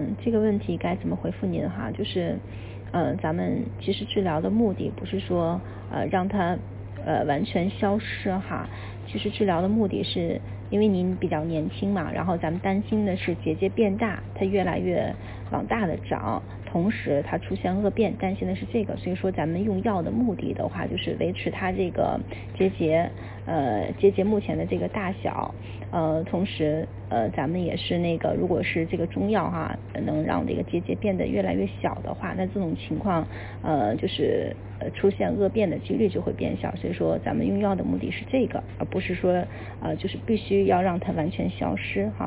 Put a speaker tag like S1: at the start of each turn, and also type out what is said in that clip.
S1: 这个问题该怎么回复您哈？就是咱们其实治疗的目的不是说让它完全消失哈。其实治疗的目的是因为您比较年轻嘛，然后咱们担心的是结节变大，它越来越往大的长，同时它出现恶变，担心的是这个。所以说咱们用药的目的的话，就是维持它这个结节目前的这个大小，同时咱们也是那个，如果是这个中药哈，能让这个结节变得越来越小的话，那这种情况就是出现恶变的几率就会变小。所以说咱们用药的目的是这个，而不是说就是必须要让它完全消失哈。